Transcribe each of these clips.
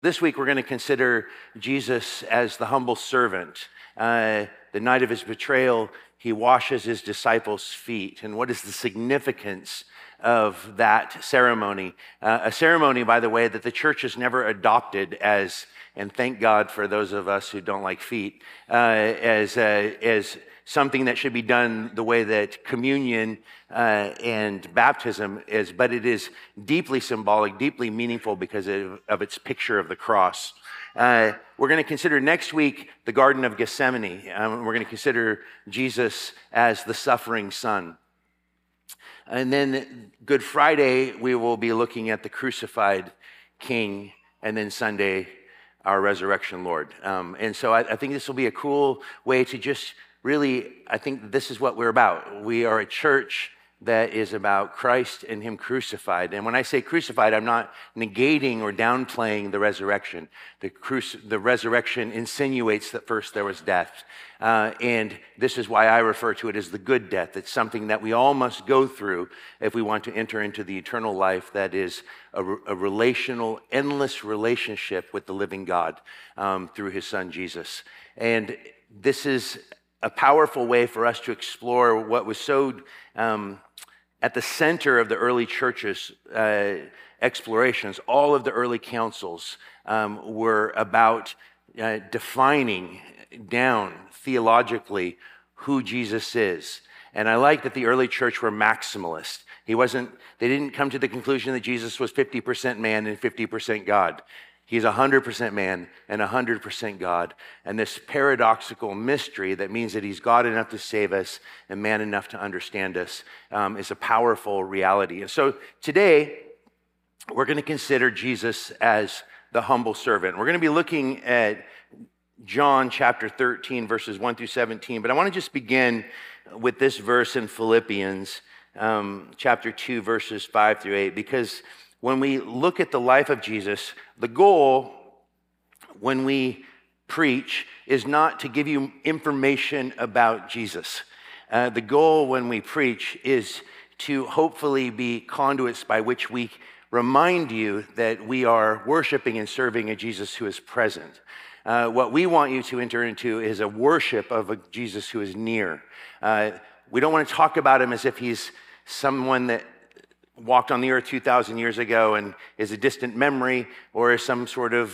This week, we're going to consider Jesus as the humble servant. The night of his betrayal, he washes his disciples' feet. And what is the significance of that ceremony? A ceremony, by the way, that the church has never adopted as, and thank God for those of us who don't like feet, as something that should be done the way that communion and baptism is, but it is deeply symbolic, deeply meaningful because of its picture of the cross. We're going to consider next week the Garden of Gethsemane. We're going to consider Jesus as the suffering Son. And then Good Friday, we will be looking at the crucified King, and then Sunday, our resurrection Lord. And so I think this will be a cool way to just really, I think this is what we're about. We are a church that is about Christ and him crucified. And when I say crucified, I'm not negating or downplaying the resurrection. The resurrection insinuates that first there was death. And this is why I refer to it as the good death. It's something that we all must go through if we want to enter into the eternal life that is a relational, endless relationship with the living God through his son, Jesus. And this is a powerful way for us to explore what was so at the center of the early church's explorations. All of the early councils were about defining down theologically who Jesus is. And I like that the early church were maximalist. They didn't come to the conclusion that Jesus was 50% man and 50% God. He's 100% man and 100% God. And this paradoxical mystery that means that he's God enough to save us and man enough to understand us is a powerful reality. And so today, we're going to consider Jesus as the humble servant. We're going to be looking at John chapter 13, verses 1 through 17. But I want to just begin with this verse in Philippians chapter 2, verses 5 through 8, because when we look at the life of Jesus, the goal when we preach is not to give you information about Jesus. The goal when we preach is to hopefully be conduits by which we remind you that we are worshiping and serving a Jesus who is present. What we want you to enter into is a worship of a Jesus who is near. We don't want to talk about him as if he's someone that walked on the earth 2,000 years ago and is a distant memory or is some sort of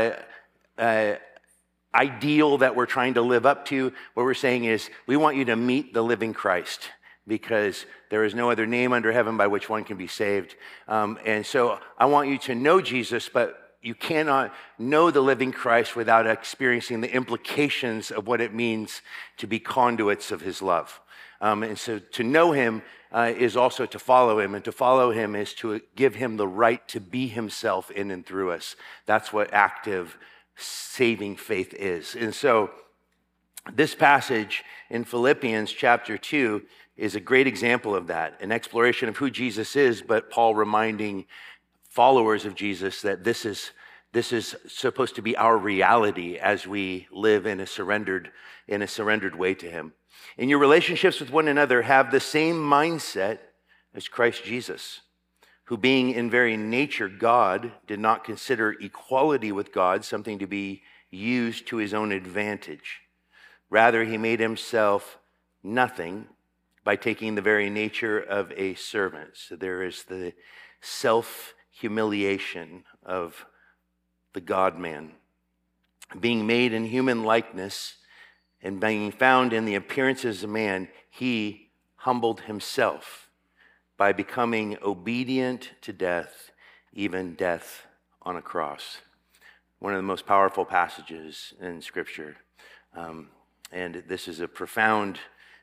ideal that we're trying to live up to. What we're saying is we want you to meet the living Christ because there is no other name under heaven by which one can be saved. And so I want you to know Jesus, but you cannot know the living Christ without experiencing the implications of what it means to be conduits of his love. And so to know him is also to follow him, and to follow him is to give him the right to be himself in and through us. That's what active saving faith is. And so this passage in Philippians chapter 2 is a great example of that, an exploration of who Jesus is, but Paul reminding followers of Jesus that this is supposed to be our reality as we live in a surrendered way to him. In your relationships with one another, have the same mindset as Christ Jesus, who being in very nature God, did not consider equality with God something to be used to his own advantage. Rather, he made himself nothing by taking the very nature of a servant. So there is the self-humiliation of the God-man. Being made in human likeness, and being found in the appearance as a man, he humbled himself by becoming obedient to death, even death on a cross. One of the most powerful passages in Scripture. And this is a profound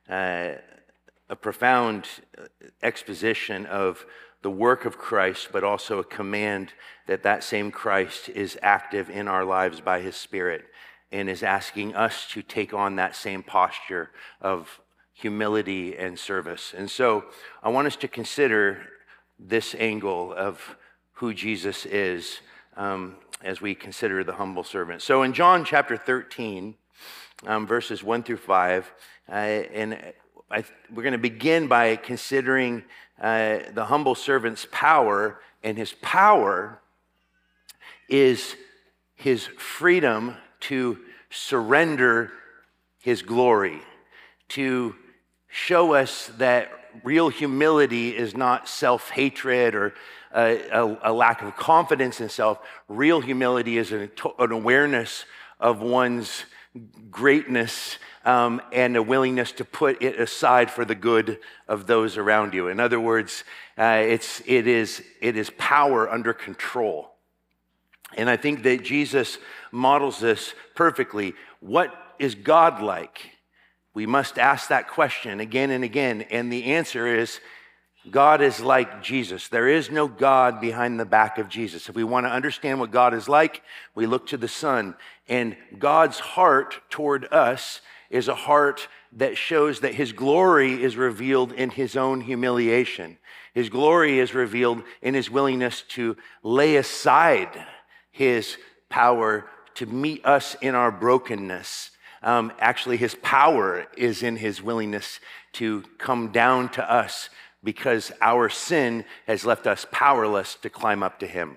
exposition of the work of Christ, but also a command that that same Christ is active in our lives by his Spirit, and is asking us to take on that same posture of humility and service. And so I want us to consider this angle of who Jesus is as we consider the humble servant. So in John chapter 13, verses 1 through 5, we're going to begin by considering the humble servant's power, and his power is his freedom to surrender his glory, to show us that real humility is not self-hatred or a lack of confidence in self. Real humility is an awareness of one's greatness and a willingness to put it aside for the good of those around you. In other words, it is power under control. And I think that Jesus models this perfectly. What is God like? We must ask that question again and again. And the answer is, God is like Jesus. There is no God behind the back of Jesus. If we want to understand what God is like, we look to the Son. And God's heart toward us is a heart that shows that his glory is revealed in his own humiliation. His glory is revealed in his willingness to lay aside his power to meet us in our brokenness. Actually, his power is in his willingness to come down to us because our sin has left us powerless to climb up to him.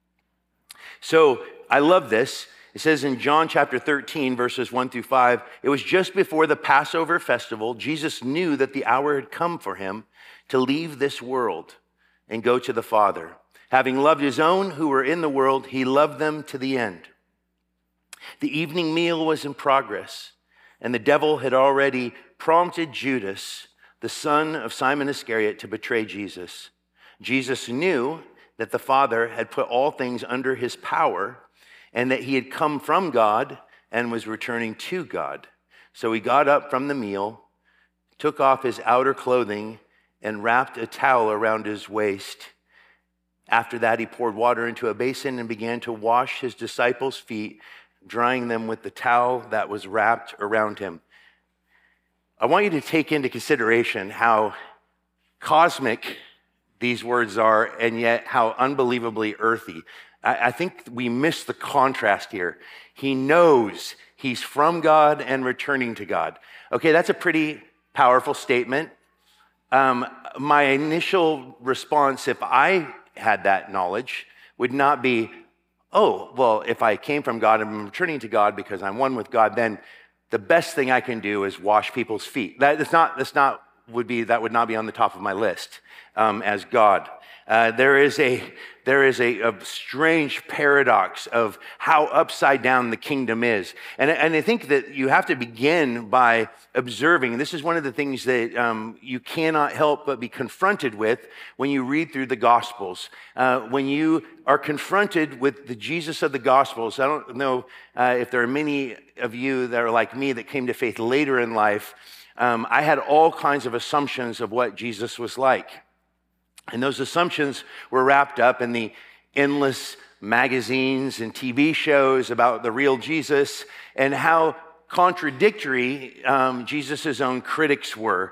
So I love this. It says in John chapter 13, verses 1 through 5, it was just before the Passover festival. Jesus knew that the hour had come for him to leave this world and go to the Father. Having loved his own who were in the world, he loved them to the end. The evening meal was in progress, and the devil had already prompted Judas, the son of Simon Iscariot, to betray Jesus. Jesus knew that the Father had put all things under his power and that he had come from God and was returning to God. So he got up from the meal, took off his outer clothing, and wrapped a towel around his waist. After that, he poured water into a basin and began to wash his disciples' feet, drying them with the towel that was wrapped around him. I want you to take into consideration how cosmic these words are and yet how unbelievably earthy. I think we miss the contrast here. He knows he's from God and returning to God. Okay, that's a pretty powerful statement. My initial response, if I had that knowledge, would not be, oh, well, if I came from God and I'm returning to God because I'm one with God, then the best thing I can do is wash people's feet. That would not be on the top of my list as God. There is a strange paradox of how upside down the kingdom is. And I think that you have to begin by observing. This is one of the things that you cannot help but be confronted with when you read through the Gospels. When you are confronted with the Jesus of the Gospels, I don't know if there are many of you that are like me that came to faith later in life. I had all kinds of assumptions of what Jesus was like. And those assumptions were wrapped up in the endless magazines and TV shows about the real Jesus and how contradictory Jesus' own critics were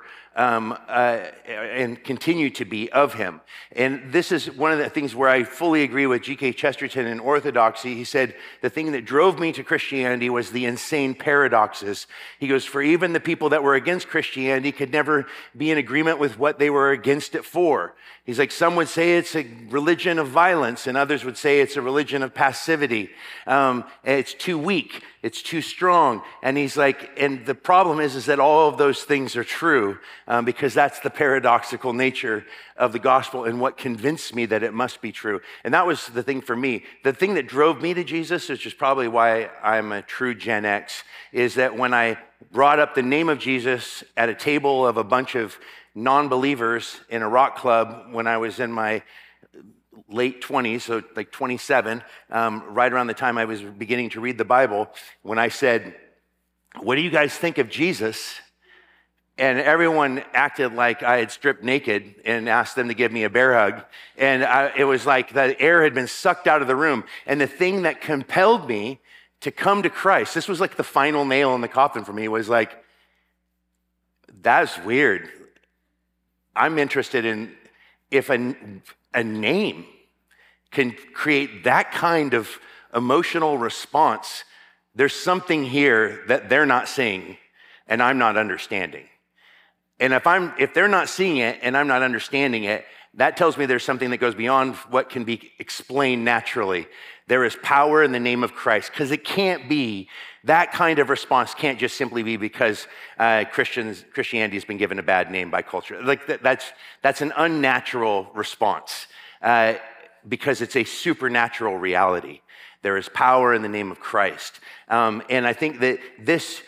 and continue to be of him. And this is one of the things where I fully agree with G.K. Chesterton in Orthodoxy. He said, the thing that drove me to Christianity was the insane paradoxes. He goes, for even the people that were against Christianity could never be in agreement with what they were against it for. He's like, some would say it's a religion of violence, and others would say it's a religion of passivity. It's too weak, it's too strong. And he's like, and the problem is that all of those things are true, because that's the paradoxical nature of the gospel and what convinced me that it must be true. And that was the thing for me. The thing that drove me to Jesus, which is probably why I'm a true Gen X, is that when I brought up the name of Jesus at a table of a bunch of non-believers in a rock club when I was in my late 20s, so like 27, right around the time I was beginning to read the Bible, when I said, what do you guys think of Jesus? And everyone acted like I had stripped naked and asked them to give me a bear hug. And it was like the air had been sucked out of the room. And the thing that compelled me to come to Christ, this was like the final nail in the coffin for me, was like, that's weird. I'm interested in if a name can create that kind of emotional response. There's something here that they're not seeing and I'm not understanding. And if they're not seeing it and I'm not understanding it, that tells me there's something that goes beyond what can be explained naturally. There is power in the name of Christ, because it can't be, that kind of response can't just simply be because Christianity has been given a bad name by culture. Like that's an unnatural response, because it's a supernatural reality. There is power in the name of Christ. And I think that this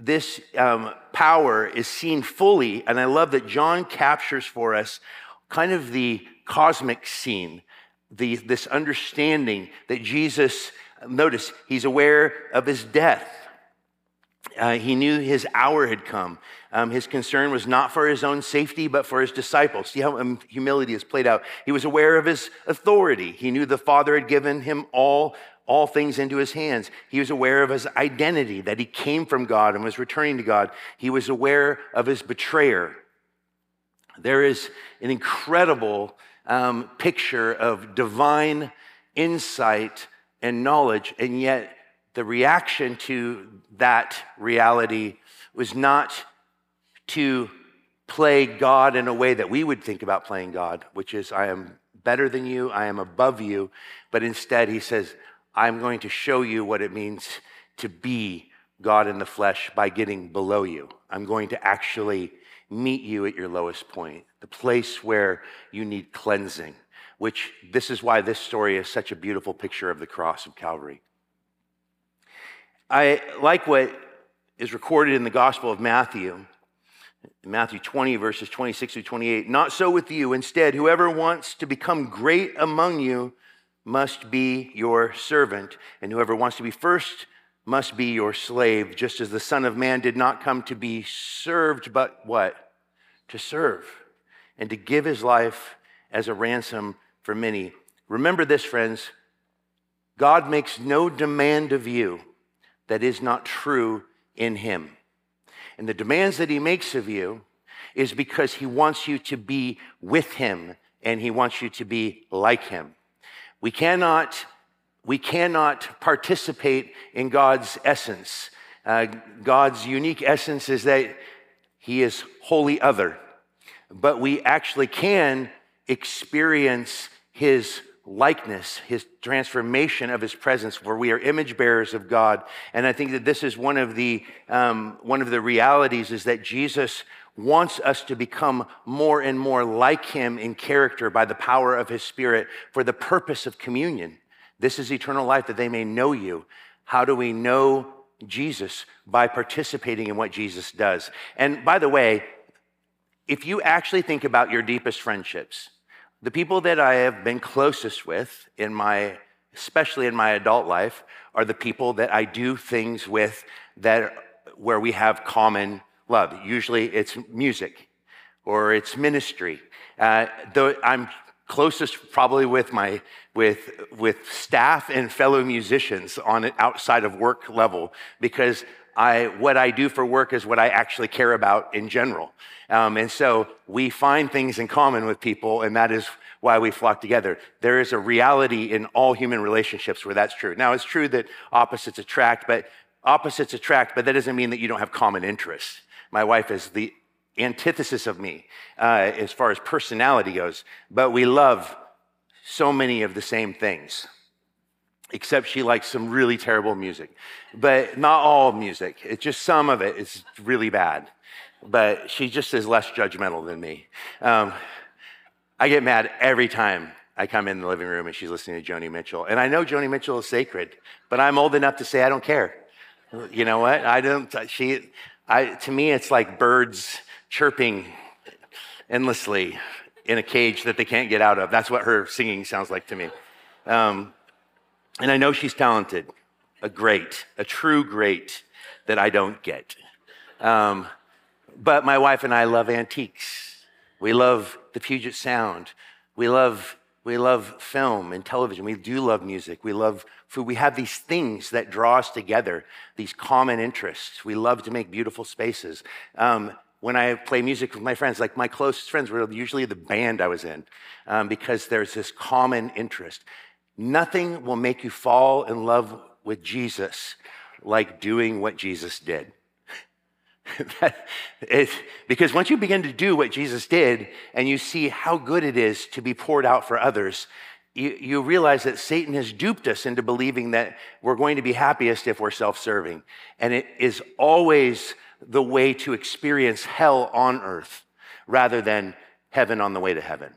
power is seen fully, and I love that John captures for us kind of the cosmic scene, this understanding that Jesus, notice, he's aware of his death. He knew his hour had come. His concern was not for his own safety, but for his disciples. See how humility is played out. He was aware of his authority. He knew the Father had given him all things into his hands. He was aware of his identity, that he came from God and was returning to God. He was aware of his betrayer. There is an incredible picture of divine insight and knowledge, and yet the reaction to that reality was not to play God in a way that we would think about playing God, which is, I am better than you, I am above you, but instead he says, I'm going to show you what it means to be God in the flesh by getting below you. I'm going to actually meet you at your lowest point, the place where you need cleansing, which this is why this story is such a beautiful picture of the cross of Calvary. I like what is recorded in the Gospel of Matthew, Matthew 20, verses 26 through 28. Not so with you. Instead, whoever wants to become great among you must be your servant, and whoever wants to be first must be your slave, just as the Son of Man did not come to be served, but what? To serve, and to give his life as a ransom for many. Remember this, friends. God makes no demand of you that is not true in him. And the demands that he makes of you is because he wants you to be with him, and he wants you to be like him. We cannot participate in God's essence. God's unique essence is that he is wholly other. But we actually can experience his likeness, his transformation of his presence, where we are image bearers of God. And I think that this is one of the realities, is that Jesus wants us to become more and more like him in character by the power of his Spirit for the purpose of communion. This is eternal life, that they may know you. How do we know Jesus? By participating in what Jesus does. And by the way, if you actually think about your deepest friendships, the people that I have been closest with especially in my adult life, are the people that I do things with where we have common love. Usually it's music or it's ministry. Though I'm closest probably with staff and fellow musicians on an outside of work level, because what I do for work is what I actually care about in general. And so we find things in common with people, and that is why we flock together. There is a reality in all human relationships where that's true. Now, it's true that opposites attract, but that doesn't mean that you don't have common interests. My wife is the antithesis of me as far as personality goes, but we love so many of the same things, except she likes some really terrible music. But not all music. It's just some of it is really bad. But she just is less judgmental than me. I get mad every time I come in the living room and she's listening to Joni Mitchell. And I know Joni Mitchell is sacred, but I'm old enough to say I don't care. You know what? To me, it's like birds chirping endlessly in a cage that they can't get out of. That's what her singing sounds like to me. And I know she's talented, a true great that I don't get. But my wife and I love antiques. We love the Puget Sound. We love film and television. We do love music. We love food. We have these things that draw us together, these common interests. We love to make beautiful spaces. When I play music with my friends, like my closest friends were usually the band I was in, because there's this common interest. Nothing will make you fall in love with Jesus like doing what Jesus did. Because once you begin to do what Jesus did and you see how good it is to be poured out for others, you realize that Satan has duped us into believing that we're going to be happiest if we're self-serving. And it is always the way to experience hell on earth rather than heaven on the way to heaven.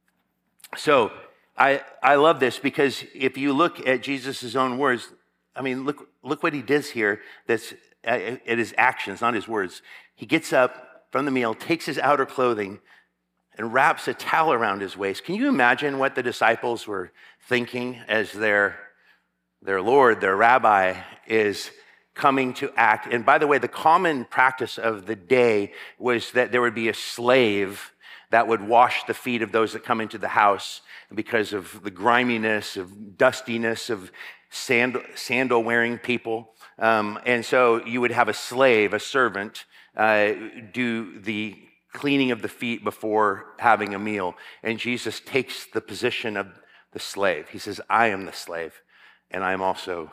So I love this because if you look at Jesus' own words, I mean, look what he does here. That's at his actions, not his words. He gets up from the meal, takes his outer clothing, and wraps a towel around his waist. Can you imagine what the disciples were thinking as their Lord, their rabbi, is coming to act? And by the way, the common practice of the day was that there would be a slave that would wash the feet of those that come into the house because of the griminess, of dustiness, of sandal-wearing people. And so you would have a slave, a servant, do the cleaning of the feet before having a meal. And Jesus takes the position of the slave. He says, I am the slave, and I am also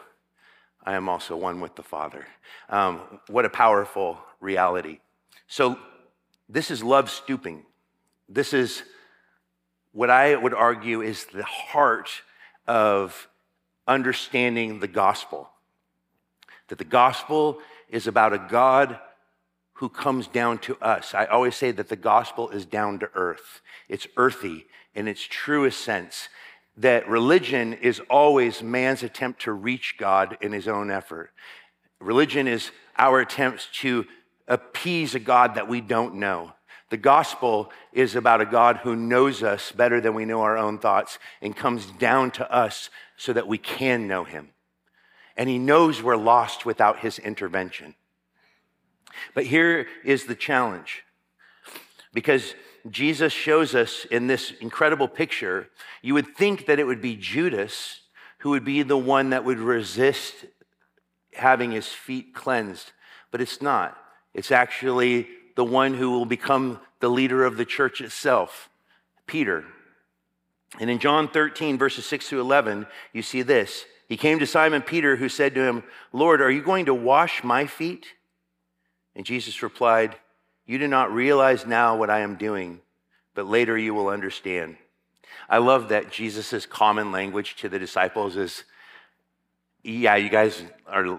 one with the Father. What a powerful reality. So this is love stooping. This is what I would argue is the heart of understanding the gospel. That the gospel is about a God who comes down to us. I always say that the gospel is down to earth. It's earthy in its truest sense. That religion is always man's attempt to reach God in his own effort. Religion is our attempts to appease a God that we don't know. The gospel is about a God who knows us better than we know our own thoughts and comes down to us so that we can know him. And he knows we're lost without his intervention. But here is the challenge. Because Jesus shows us in this incredible picture, you would think that it would be Judas who would be the one that would resist having his feet cleansed. But it's not. It's actually the one who will become the leader of the church itself, Peter. And in John 13, verses 6 to 11, you see this. He came to Simon Peter, who said to him, Lord, are you going to wash my feet? And Jesus replied, you do not realize now what I am doing, but later you will understand. I love that Jesus' common language to the disciples is, yeah, you guys are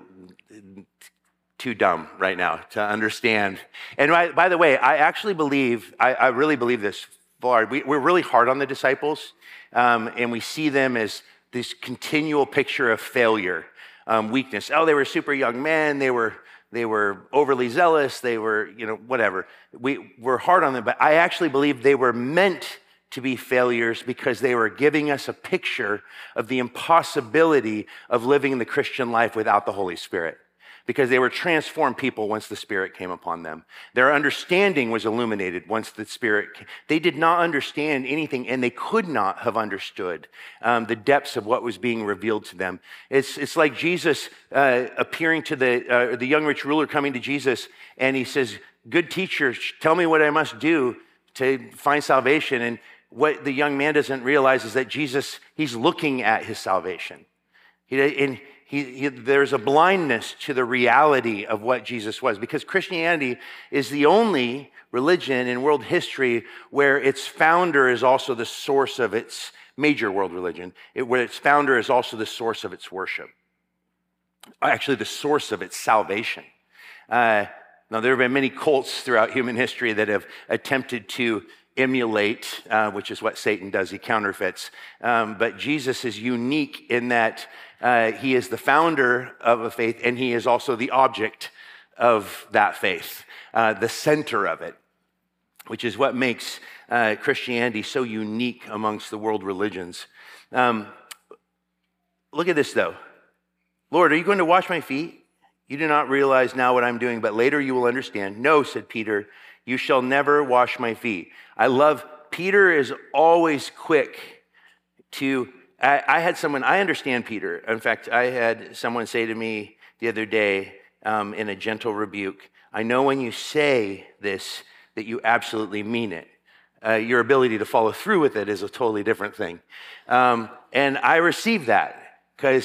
too dumb right now to understand. And by the way, I actually believe, I really believe this, we're really hard on the disciples, and we see them as this continual picture of failure, weakness. Oh, they were super young men, they were overly zealous, they were, whatever. We're hard on them, but I actually believe they were meant to be failures because they were giving us a picture of the impossibility of living the Christian life without the Holy Spirit. Because they were transformed people once the Spirit came upon them. Their understanding was illuminated once the Spirit came. They did not understand anything, and they could not have understood the depths of what was being revealed to them. It's like Jesus appearing to the young rich ruler coming to Jesus, and he says, good teacher, tell me what I must do to find salvation. And what the young man doesn't realize is that Jesus, he's looking at his salvation. There's a blindness to the reality of what Jesus was, because Christianity is the only religion in world history where its founder is also the source of its major world religion, where its founder is also the source of its worship, actually the source of its salvation. Now, there have been many cults throughout human history that have attempted to emulate, which is what Satan does, he counterfeits. But Jesus is unique in that he is the founder of a faith, and he is also the object of that faith, the center of it, which is what makes Christianity so unique amongst the world religions. Look at this, though. Lord, are you going to wash my feet? You do not realize now what I'm doing, but later you will understand. No, said Peter, you shall never wash my feet. I love, Peter is always quick to, I understand Peter. In fact, I had someone say to me the other day in a gentle rebuke, I know when you say this that you absolutely mean it. Your ability to follow through with it is a totally different thing. And I received that because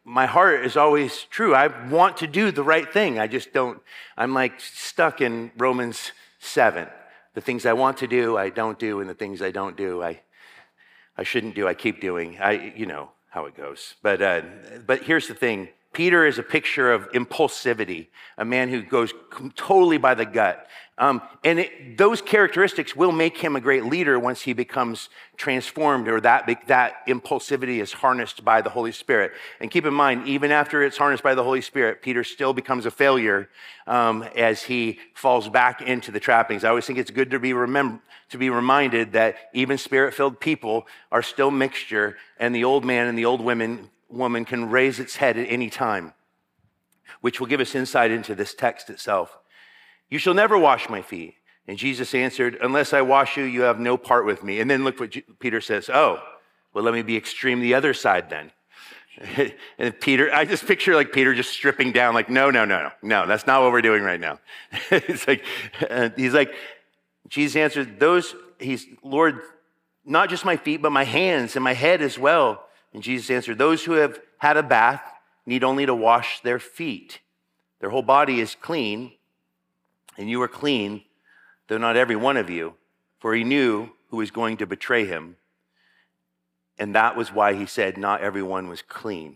my heart is always true. I want to do the right thing. I just don't, I'm like stuck in Romans 7. The things I want to do, I don't do, and the things I don't do, I shouldn't do, I keep doing. You know how it goes. But here's the thing. Peter is a picture of impulsivity, a man who goes totally by the gut. Those characteristics will make him a great leader once he becomes transformed, or that impulsivity is harnessed by the Holy Spirit. And keep in mind, even after it's harnessed by the Holy Spirit, Peter still becomes a failure as he falls back into the trappings. I always think it's good to be reminded that even Spirit-filled people are still mixture, and the old man and the old woman can raise its head at any time, which will give us insight into this text itself. You shall never wash my feet. And Jesus answered, unless I wash you, you have no part with me. And then look what Peter says. Oh, well, let me be extreme the other side then. And Peter, I just picture like Peter just stripping down, like, no, that's not what we're doing right now. It's like, he's like, Jesus answered, Lord, not just my feet, but my hands and my head as well. And Jesus answered, those who have had a bath need only to wash their feet. Their whole body is clean, and you are clean, though not every one of you, for he knew who was going to betray him. And that was why he said not everyone was clean.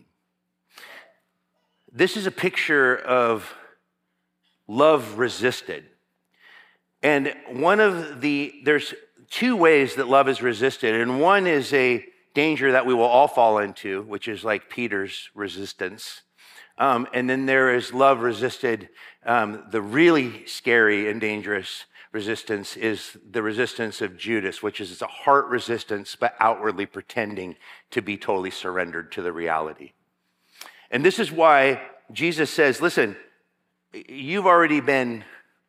This is a picture of love resisted. And there's two ways that love is resisted, and one is a danger that we will all fall into, which is like Peter's resistance. And then there is love resisted. The really scary and dangerous resistance is the resistance of Judas, which is a heart resistance, but outwardly pretending to be totally surrendered to the reality. And this is why Jesus says, listen, you've already been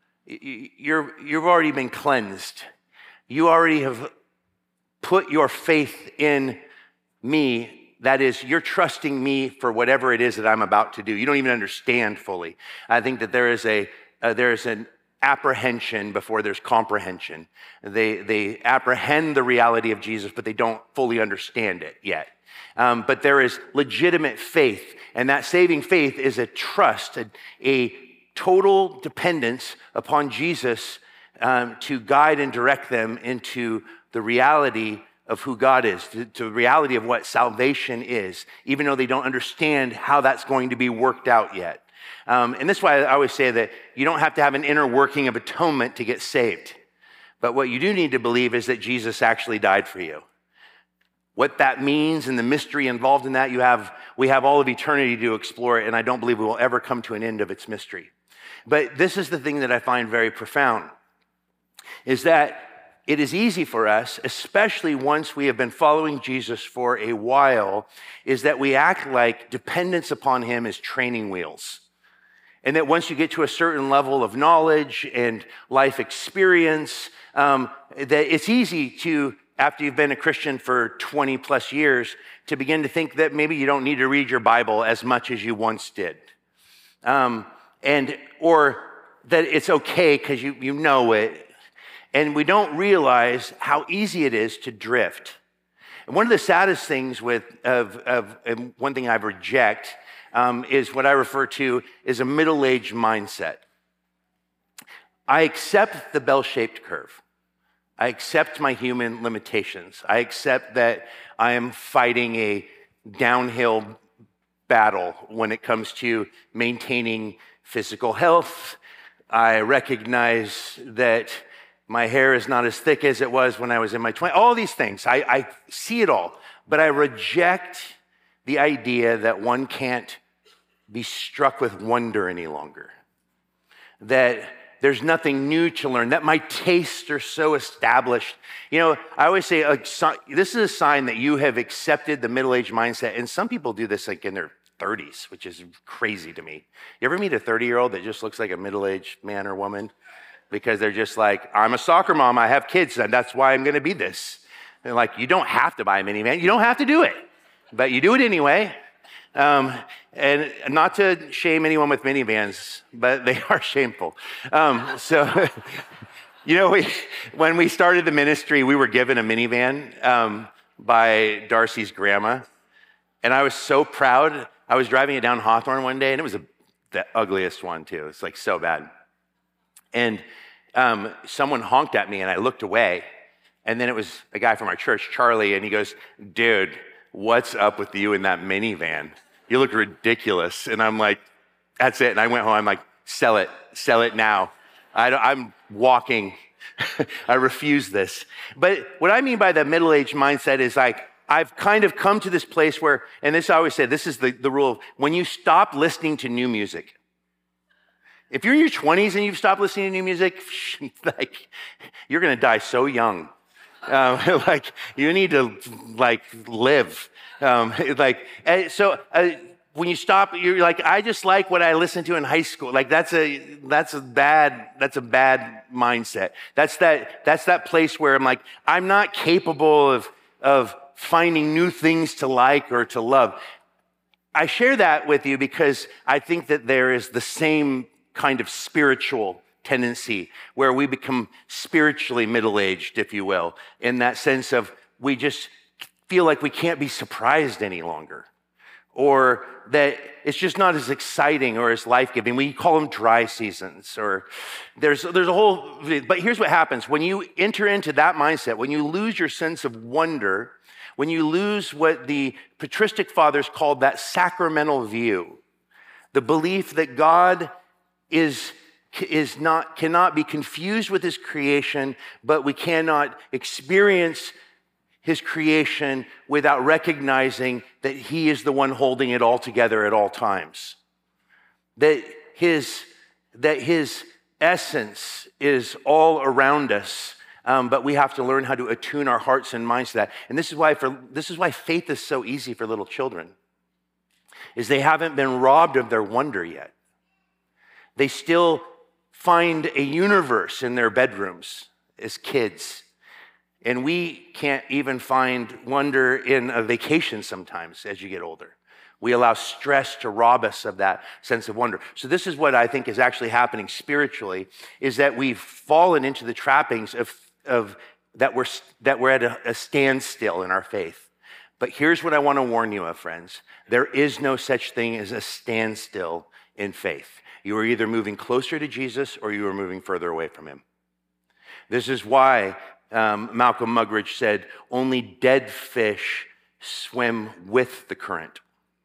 cleansed. You already have put your faith in me. That is, you're trusting me for whatever it is that I'm about to do. You don't even understand fully. I think that there is an apprehension before there's comprehension. They apprehend the reality of Jesus, but they don't fully understand it yet. But there is legitimate faith, and that saving faith is a trust, a total dependence upon Jesus to guide and direct them into the reality of who God is, to the reality of what salvation is, even though they don't understand how that's going to be worked out yet. And that's why I always say that you don't have to have an inner working of atonement to get saved. But what you do need to believe is that Jesus actually died for you. What that means and the mystery involved in that, we have all of eternity to explore it, and I don't believe we will ever come to an end of its mystery. But this is the thing that I find very profound, is that it is easy for us, especially once we have been following Jesus for a while, is that we act like dependence upon him is training wheels. And that once you get to a certain level of knowledge and life experience, that it's easy to, after you've been a Christian for 20 plus years, to begin to think that maybe you don't need to read your Bible as much as you once did. Or that it's okay because you know it. And we don't realize how easy it is to drift. And one of the saddest things and one thing I reject is what I refer to as a middle-aged mindset. I accept the bell-shaped curve. I accept my human limitations. I accept that I am fighting a downhill battle when it comes to maintaining physical health. I recognize that my hair is not as thick as it was when I was in my 20s. All these things, I see it all. But I reject the idea that one can't be struck with wonder any longer. That there's nothing new to learn, that my tastes are so established. You know, I always say, this is a sign that you have accepted the middle-aged mindset. And some people do this like in their 30s, which is crazy to me. You ever meet a 30-year-old that just looks like a middle-aged man or woman? Because they're just like, I'm a soccer mom, I have kids, and that's why I'm gonna be this. And like, you don't have to buy a minivan, you don't have to do it, but you do it anyway. And not to shame anyone with minivans, but they are shameful. You know, when we started the ministry, we were given a minivan by Darcy's grandma, and I was so proud. I was driving it down Hawthorne one day, and it was the ugliest one too. It's like so bad. And someone honked at me, and I looked away. And then it was a guy from our church, Charlie, and he goes, "Dude, what's up with you in that minivan? You look ridiculous." And I'm like, that's it. And I went home. I'm like, sell it now. I'm walking. I refuse this. But what I mean by the middle-aged mindset is like, I've kind of come to this place where, and this I always say, this is the rule, when you stop listening to new music. If you're in your 20s and you've stopped listening to new music, like, you're going to die so young. Like, you need to, like, live. When you stop, you're like, I just like what I listened to in high school. Like, that's a bad mindset. That's that place where I'm like, I'm not capable of finding new things to like or to love. I share that with you because I think that there is the same kind of spiritual tendency where we become spiritually middle-aged, if you will, in that sense of we just feel like we can't be surprised any longer, or that it's just not as exciting or as life-giving. We call them dry seasons, or there's a whole, but here's what happens. When you enter into that mindset, when you lose your sense of wonder, when you lose what the patristic fathers called that sacramental view, the belief that God cannot be confused with his creation, but we cannot experience his creation without recognizing that he is the one holding it all together at all times. That his essence is all around us, but we have to learn how to attune our hearts and minds to that. And this is why faith is so easy for little children, is they haven't been robbed of their wonder yet. They still find a universe in their bedrooms as kids. And we can't even find wonder in a vacation sometimes as you get older. We allow stress to rob us of that sense of wonder. So this is what I think is actually happening spiritually, is that we've fallen into the trappings of that we're at a standstill in our faith. But here's what I want to warn you of, friends. There is no such thing as a standstill in faith. You are either moving closer to Jesus or you are moving further away from him. This is why Malcolm Muggeridge said, only dead fish swim with the current.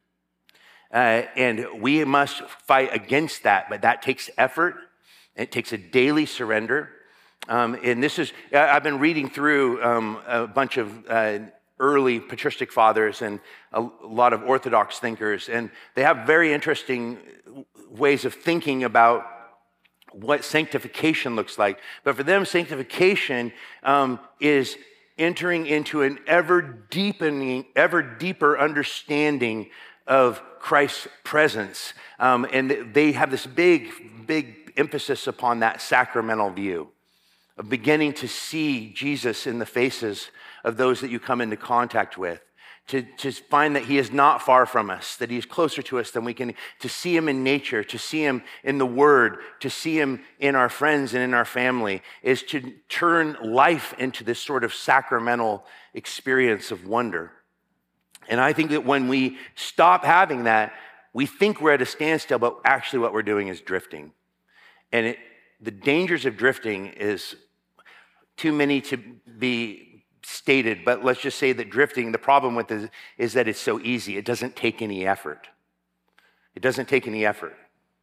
And we must fight against that, but that takes effort. It takes a daily surrender. And this is, I've been reading through a bunch of early patristic fathers and a lot of Orthodox thinkers, and they have very interesting ways of thinking about what sanctification looks like. But for them, sanctification is entering into an ever deeper understanding of Christ's presence. And they have this big emphasis upon that sacramental view of beginning to see Jesus in the faces of those that you come into contact with, to find that he is not far from us, that he is closer to us than we can, to see him in nature, to see him in the word, to see him in our friends and in our family, is to turn life into this sort of sacramental experience of wonder. And I think that when we stop having that, we think we're at a standstill, but actually what we're doing is drifting. And the dangers of drifting is too many to be stated, but let's just say that drifting, the problem with it is that it's so easy. It doesn't take any effort. It doesn't take any effort.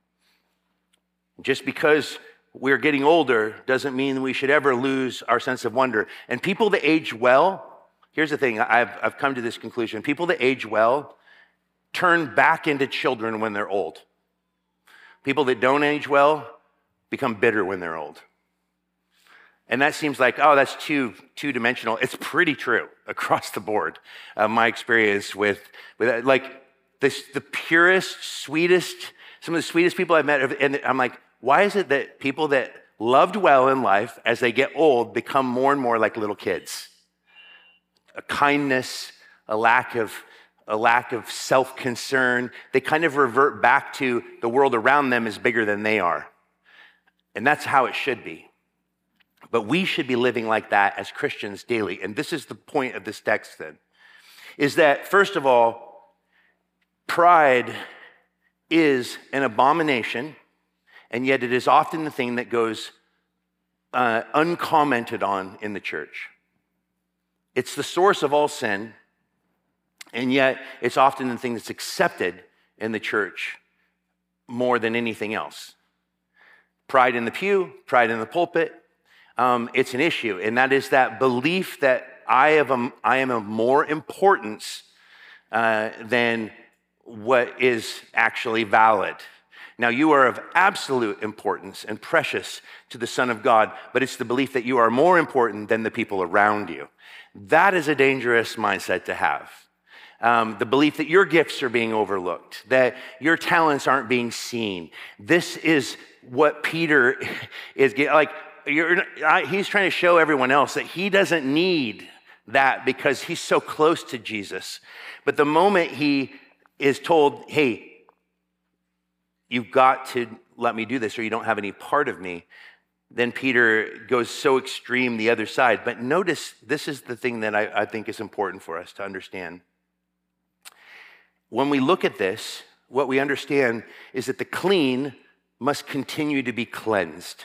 Just because we're getting older doesn't mean we should ever lose our sense of wonder. And people that age well, here's the thing, I've come to this conclusion. People that age well turn back into children when they're old. People that don't age well become bitter when they're old. And that seems like, oh, that's two-dimensional. It's pretty true across the board. My experience with like this, the purest, sweetest, some of the sweetest people I've met, and I'm like, why is it that people that loved well in life, as they get old, become more and more like little kids? A kindness, a lack of self-concern. They kind of revert back to the world around them is bigger than they are. And that's how it should be. But we should be living like that as Christians daily. And this is the point of this text then, is that, first of all, Pride is an abomination, and yet it is often the thing that goes uncommented on in the church. It's the source of all sin, and yet it's often the thing that's accepted in the church more than anything else. Pride in the pew, pride in the pulpit, it's an issue, and that is that belief that I am of more importance than what is actually valid. Now, you are of absolute importance and precious to the Son of God, but it's the belief that you are more important than the people around you. That is a dangerous mindset to have. The belief that your gifts are being overlooked, that your talents aren't being seen. This is what Peter is like. He's trying to show everyone else that he doesn't need that because he's so close to Jesus. But the moment he is told, hey, you've got to let me do this or you don't have any part of me, then Peter goes so extreme the other side. But notice, this is the thing that I think is important for us to understand. When we look at this, what we understand is that the clean must continue to be cleansed.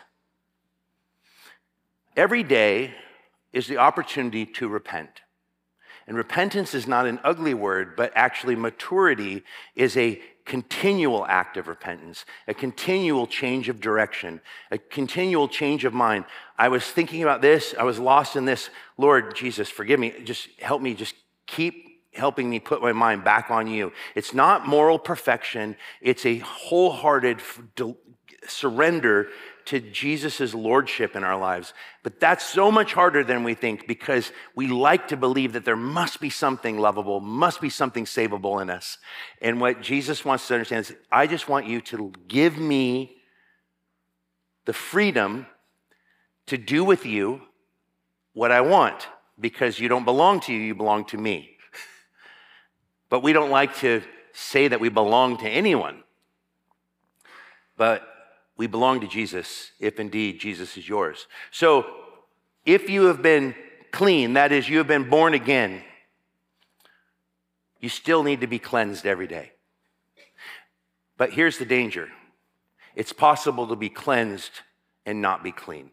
Every day is the opportunity to repent. And repentance is not an ugly word, but actually maturity is a continual act of repentance, a continual change of direction, a continual change of mind. I was thinking about this. I was lost in this. Lord Jesus, forgive me. Just help me. Just keep helping me put my mind back on you. It's not moral perfection. It's a wholehearted surrender to Jesus' lordship in our lives. But that's so much harder than we think because we like to believe that there must be something lovable, must be something savable in us. And what Jesus wants to understand is, I just want you to give me the freedom to do with you what I want, because you don't belong to you, you belong to me. But we don't like to say that we belong to anyone. But we belong to Jesus if indeed Jesus is yours. So if you have been clean, that is, you have been born again, you still need to be cleansed every day. But here's the danger. It's possible to be cleansed and not be clean.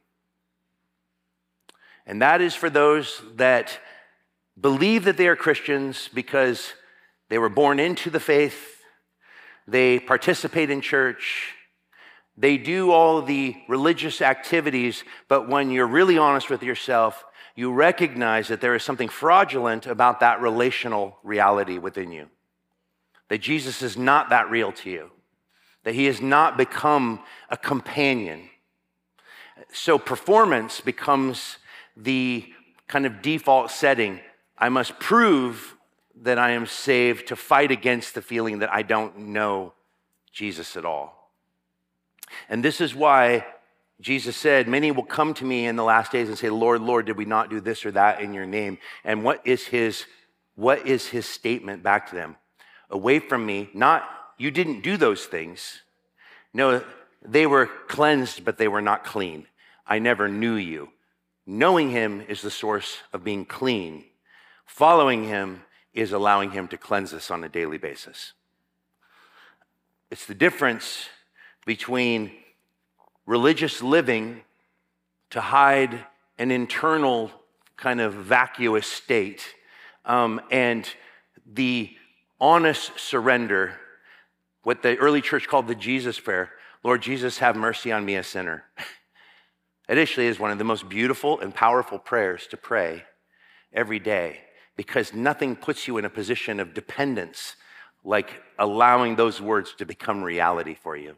And that is for those that believe that they are Christians because they were born into the faith, they participate in church, they do all the religious activities, but when you're really honest with yourself, you recognize that there is something fraudulent about that relational reality within you. That Jesus is not that real to you. That he has not become a companion. So performance becomes the kind of default setting. I must prove that I am saved to fight against the feeling that I don't know Jesus at all. And this is why Jesus said, many will come to me in the last days and say, Lord, Lord, did we not do this or that in your name? And what is his statement back to them? Away from me, not you didn't do those things. No, they were cleansed, but they were not clean. I never knew you. Knowing him is the source of being clean. Following him is allowing him to cleanse us on a daily basis. It's the difference between religious living to hide an internal kind of vacuous state and the honest surrender, what the early church called the Jesus prayer. Lord Jesus, have mercy on me, a sinner. It actually is one of the most beautiful and powerful prayers to pray every day, because nothing puts you in a position of dependence like allowing those words to become reality for you.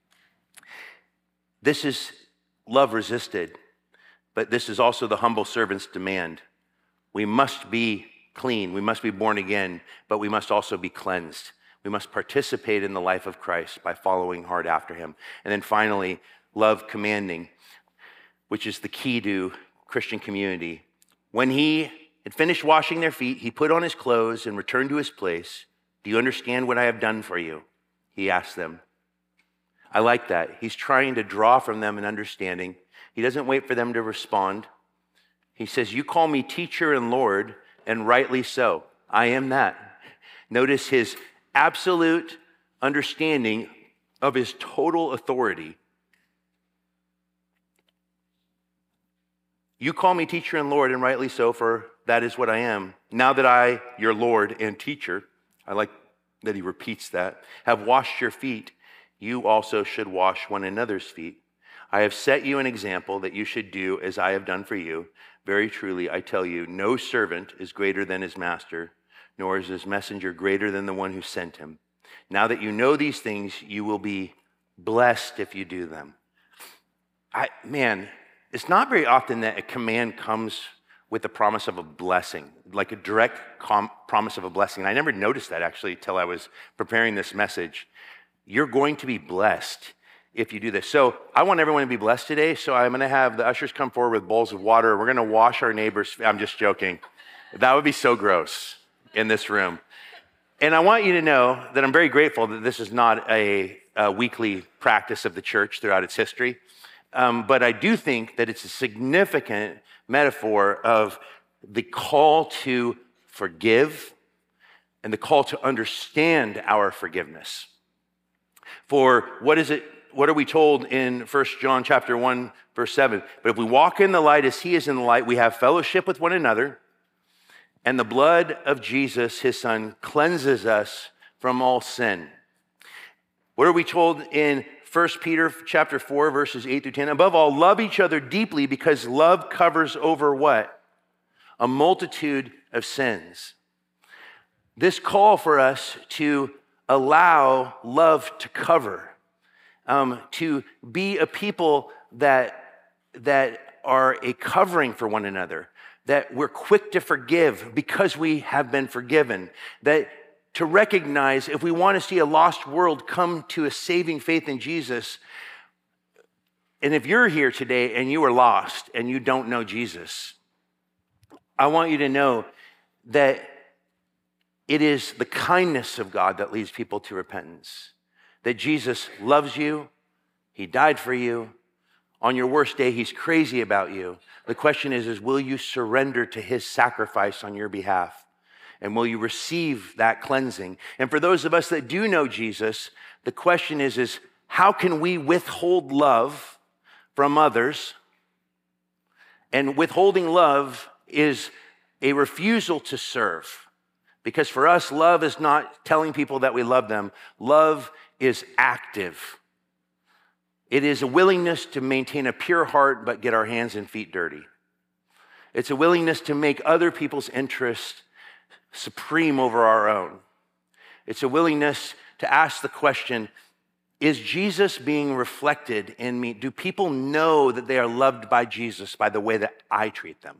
This is love resisted, but this is also the humble servant's demand. We must be clean, we must be born again, but we must also be cleansed. We must participate in the life of Christ by following hard after him. And then finally, love commanding, which is the key to Christian community. When he had finished washing their feet, he put on his clothes and returned to his place. Do you understand what I have done for you? He asked them. I like that. He's trying to draw from them an understanding. He doesn't wait for them to respond. He says, you call me teacher and Lord, and rightly so. I am that. Notice his absolute understanding of his total authority. You call me teacher and Lord, and rightly so, for that is what I am. Now that I, your Lord and teacher, I like that he repeats that, have washed your feet, you also should wash one another's feet. I have set you an example that you should do as I have done for you. Very truly, I tell you, no servant is greater than his master, nor is his messenger greater than the one who sent him. Now that you know these things, you will be blessed if you do them. It's not very often that a command comes with the promise of a blessing, like a direct promise of a blessing. I never noticed that actually till I was preparing this message. You're going to be blessed if you do this. So I want everyone to be blessed today. So I'm going to have the ushers come forward with bowls of water. We're going to wash our neighbors. I'm just joking. That would be so gross in this room. And I want you to know that I'm very grateful that this is not a weekly practice of the church throughout its history. But I do think that it's a significant metaphor of the call to forgive and the call to understand our forgiveness. For what are we told in 1 John chapter 1, verse 7? But if we walk in the light as he is in the light, we have fellowship with one another, and the blood of Jesus, his son, cleanses us from all sin. What are we told in 1 Peter chapter 4, verses 8 through 10? Above all, love each other deeply, because love covers over what? A multitude of sins. This call for us to allow love to cover, to be a people that are a covering for one another, that we're quick to forgive because we have been forgiven, that to recognize if we want to see a lost world come to a saving faith in Jesus. And if you're here today and you are lost and you don't know Jesus, I want you to know that it is the kindness of God that leads people to repentance. That Jesus loves you, he died for you. On your worst day, he's crazy about you. The question is will you surrender to his sacrifice on your behalf? And will you receive that cleansing? And for those of us that do know Jesus, the question is how can we withhold love from others? And withholding love is a refusal to serve. Because for us, love is not telling people that we love them. Love is active. It is a willingness to maintain a pure heart but get our hands and feet dirty. It's a willingness to make other people's interests supreme over our own. It's a willingness to ask the question, is Jesus being reflected in me? Do people know that they are loved by Jesus by the way that I treat them?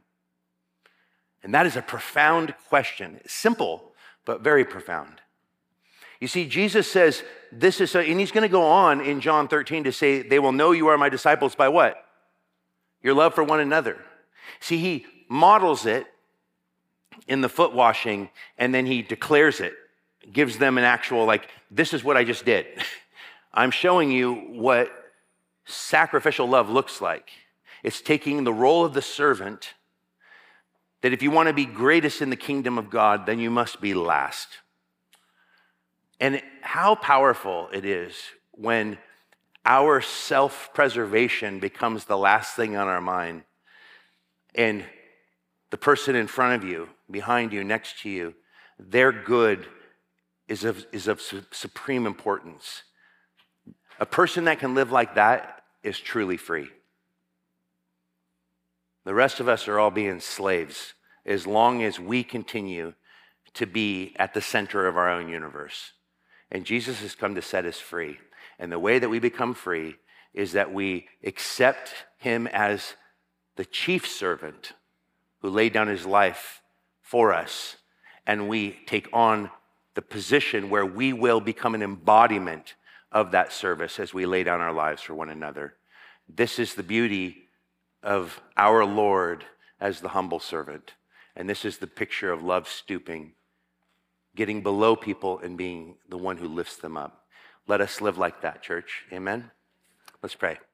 And that is a profound question. Simple, but very profound. You see, Jesus says this is, and he's going to go on in John 13 to say, they will know you are my disciples by what? Your love for one another. See, he models it in the foot washing, and then he declares it, gives them an actual, this is what I just did. I'm showing you what sacrificial love looks like. It's taking the role of the servant, that if you want to be greatest in the kingdom of God, then you must be last. And how powerful it is when our self-preservation becomes the last thing on our mind, and the person in front of you, behind you, next to you, their good is of supreme importance. A person that can live like that is truly free. The rest of us are all being slaves as long as we continue to be at the center of our own universe. And Jesus has come to set us free. And the way that we become free is that we accept him as the chief servant who laid down his life for us. And we take on the position where we will become an embodiment of that service as we lay down our lives for one another. This is the beauty of our Lord as the humble servant. And this is the picture of love stooping, getting below people and being the one who lifts them up. Let us live like that, church. Amen? Let's pray.